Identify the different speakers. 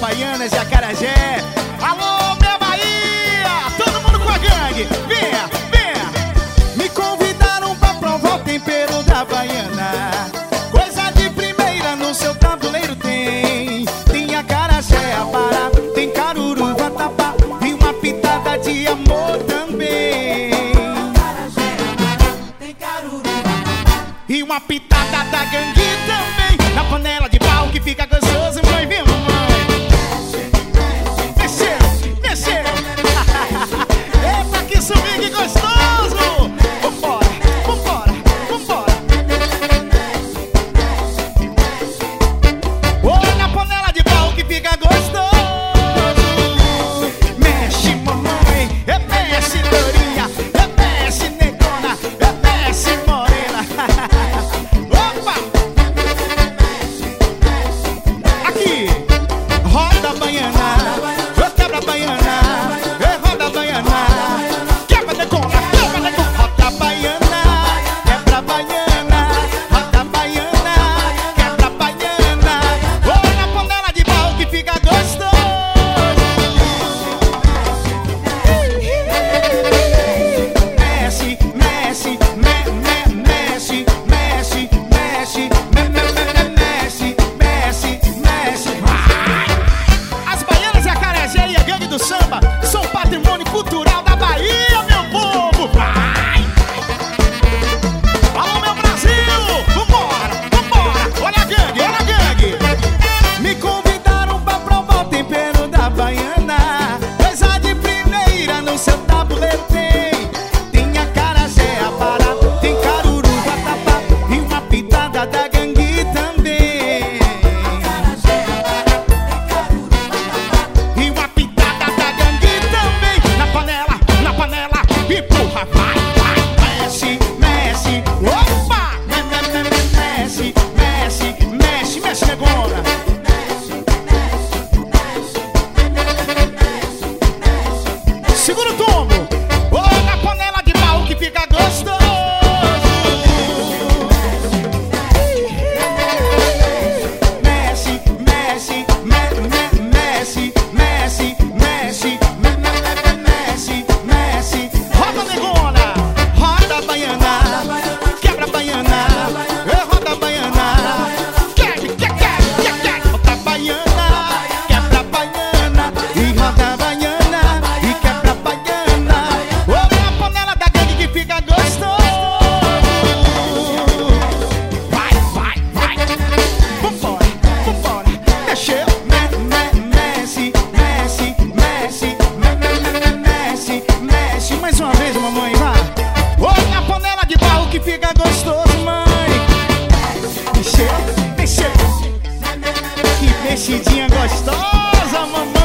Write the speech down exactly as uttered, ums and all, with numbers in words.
Speaker 1: Baianas e Acarajé. Alô, minha Bahia! Todo mundo com a gangue! Venha, venha! Me convidaram pra provar o tempero da baiana. Coisa de primeira no seu tabuleiro tem. Tem acarajé, abará, tem caruru, vatapá e uma pitada de amor também.
Speaker 2: Tem caruru,
Speaker 1: e uma pitada da gangue também. Na panela de pau que fica gostoso, mãe, vem mamãe. Mexeu, mexeu. Eita, que swing gostoso. Vambora, vambora, vambora. Oi, na panela de pau que fica gostoso. Mexe, mamãe, é mexe, dourinha, é mexe, negona, é mexe, morena. Opa! Aqui, roda a baiana, eu quebra a baiana, eu roda a baiana, quebra negona, quebra negona, roda a baiana, quebra a baiana, roda a baiana, quebra a baiana. Oi, na panela de pau que fica gostoso. Mexe, mexe, me, me, mexe, mexe, mexe, me, me, me, me, mexe, mexe, mexe. Vai! As Baianas e Acarajé e a gangue do samba são patrimônio cultural da Bahia, meu povo. Vai! Alô, meu Brasil! Vambora, vambora! Olha a gangue, olha a gangue! Me convidaram pra provar o tempero da baiana. Coisa de primeira no seu tabuleiro tem. Tem acarajé, abará, tem caruru, vatapá e uma pitada da gangue também. E uma pitada da gangue também. Na panela, na panela, empurra, vai, vai. Mexe, mexe, opa! Me- me- me- me- Mexe, mexe, mexe, mexe, negona. Segura o tombo. Oi, na panela de pau que fica gostoso. Mexe, mexe, me, me, mexe, mexe, mexe, me, me, me, me, mexe, mexe. Roda, negona, roda a baiana, quebra a baiana, eu roda a baiana, quebra, quebra, quebra, quebra. Roda a baiana, quebra a baiana, e roda a baiana, e quebra a baiana. Oi, na panela da gangue que fica gostoso. Vai, vai, vai. Vambora, vambora. Mexeu, me, me, mexe, mexe, mexe, me, me, me, me, mexe, mexe. Mais uma vez, mamãe, vai. Oi, na panela de barro que fica gostoso, mãe. Mexeu, mexeu. Que mexidinha gostosa, mamãe.